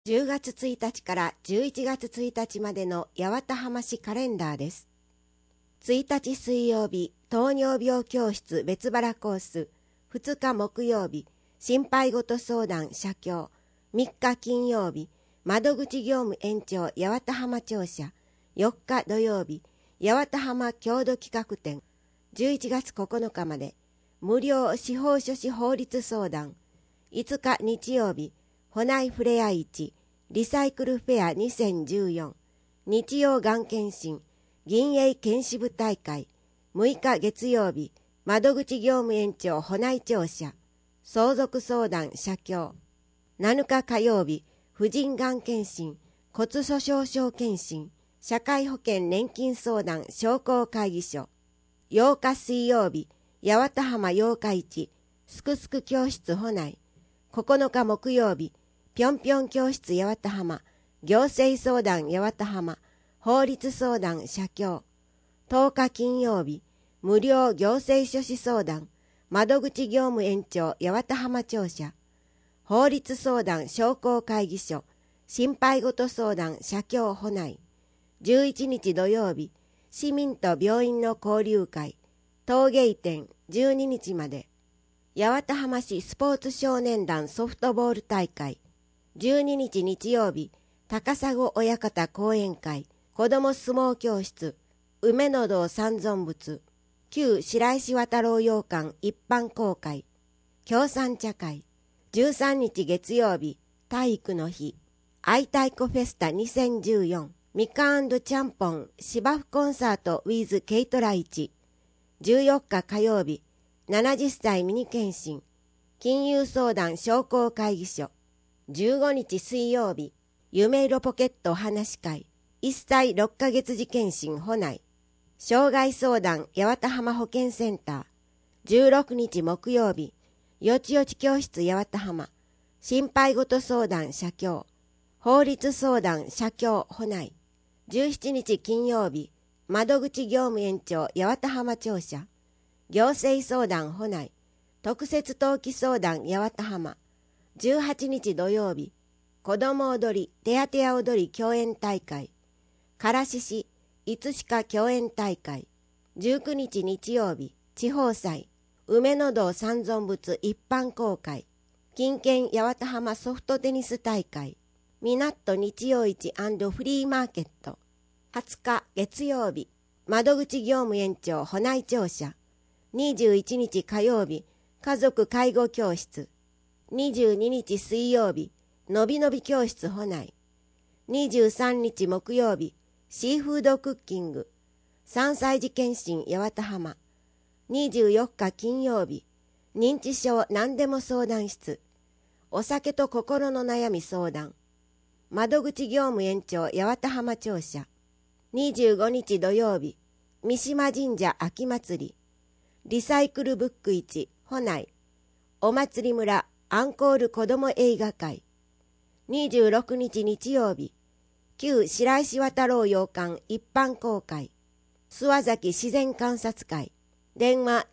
10月1日から11月1日までの八幡浜市カレンダーです。1日水曜日、糖尿病教室別腹コース。2日木曜日、心配事相談社協。3日金曜日、窓口業務延長八幡浜庁舎。4日土曜日、八幡浜郷土企画展。11月9日まで、無料司法書士法律相談。5日日曜日、保内ふれあい市リサイクルフェア2014日曜がん検診銀営検視部大会。6日月曜日、窓口業務延長保内庁舎相続相談社協。7日火曜日、婦人がん検診骨粗しょう症検診社会保険年金相談商工会議所。8日水曜日、八幡浜八日市すくすく教室保内。9日木曜日、ぴょんぴょん教室八幡浜行政相談八幡浜法律相談社協。10日金曜日、無料行政書士相談窓口業務延長八幡浜庁舎法律相談商工会議所心配事相談社協保内。11日土曜日、市民と病院の交流会陶芸展12日まで。八幡浜市スポーツ少年団ソフトボール大会。12日日曜日、高砂親方講演会子ども相撲教室梅の堂三尊仏旧白石渡郎洋館一般公開協賛茶会。13日月曜日、体育の日愛太鼓フェスタ2014みかん&ちゃんぽん芝生コンサート with ケイトライチ。14日火曜日、70歳ミニ検診金融相談商工会議所。15日水曜日、夢色ポケットお話し会1歳6ヶ月児検診保内障害相談八幡浜保健センター。16日木曜日、よちよち教室八幡浜心配事相談社協法律相談社協保内。17日金曜日、窓口業務延長八幡浜庁舎行政相談保内特設登記相談八幡浜。18日土曜日、子ども踊りてやてや踊り共演大会唐獅子いつしか共演大会。19日日曜日、地方祭梅の堂三尊仏一般公開金券八幡浜ソフトテニス大会みなっと日曜市&フリーマーケット。20日月曜日、窓口業務延長保内庁舎。21日火曜日、家族介護教室。22日水曜日、のびのび教室保内。23日木曜日、シーフードクッキング3歳児検診八幡浜。24日金曜日、認知症何でも相談室お酒と心の悩み相談窓口業務延長八幡浜庁舎。25日土曜日、三島神社秋祭りリサイクルブック市保内お祭り村アンコール子ども映画会。26日日曜日、旧白石渡郎洋館一般公開諏訪崎自然観察会電話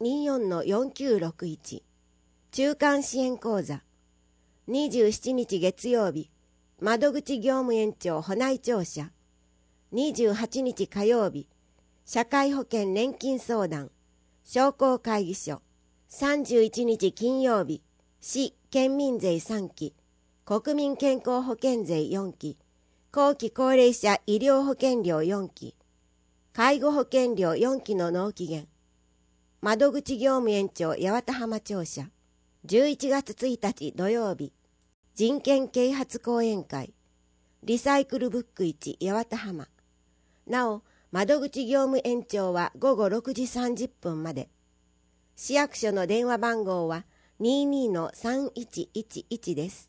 24-4961 中間支援講座。27日月曜日、窓口業務延長保内庁舎。28日火曜日、社会保険年金相談商工会議所。31日金曜日、市県民税3期国民健康保険税4期後期高齢者医療保険料4期介護保険料4期の納期限窓口業務延長八幡浜庁舎。11月1日土曜日、人権啓発講演会リサイクルブック市八幡浜。なお窓口業務延長は午後6時30分まで。市役所の電話番号は22-3111です。